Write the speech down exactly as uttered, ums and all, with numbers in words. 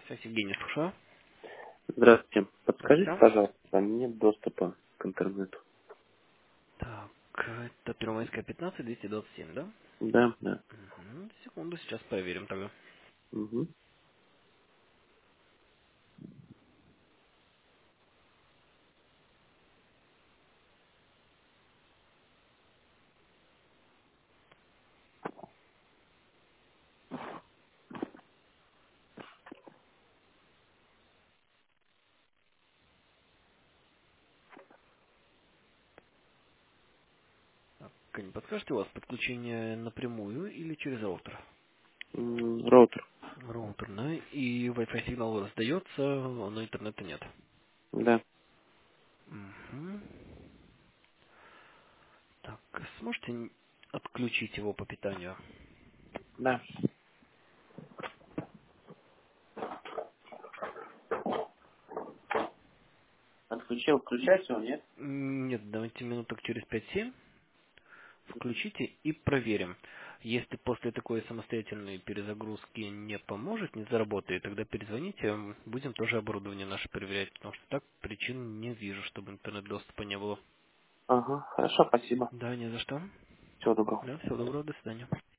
Связь Евгений, слушаю. Здравствуйте. Подскажите, Здравствуйте. пожалуйста, нет доступа к интернету. Так, это Первомайская пятнадцать, двести двадцать семь, да? Да, да. Мгм. Секунду, сейчас проверим тогда. Угу. Так, не подскажете, у вас подключение напрямую или через роутер? М, Роутер. Роутер, да? И Wi-Fi сигнал раздается, но интернета нет. Да, Мгм. Так, сможете н- отключить его по питанию? да. Отключил, включать его, нет? М, Нет, давайте минуток через пять-семь. Включите и проверим. Если после такой самостоятельной перезагрузки не поможет, не заработает, тогда перезвоните, м, будем тоже оборудование наше проверять, потому что так причин не вижу, чтобы интернет-доступа не было. Ага, хорошо, спасибо. Да, не за что. Всего доброго. Да, всего доброго, до свидания.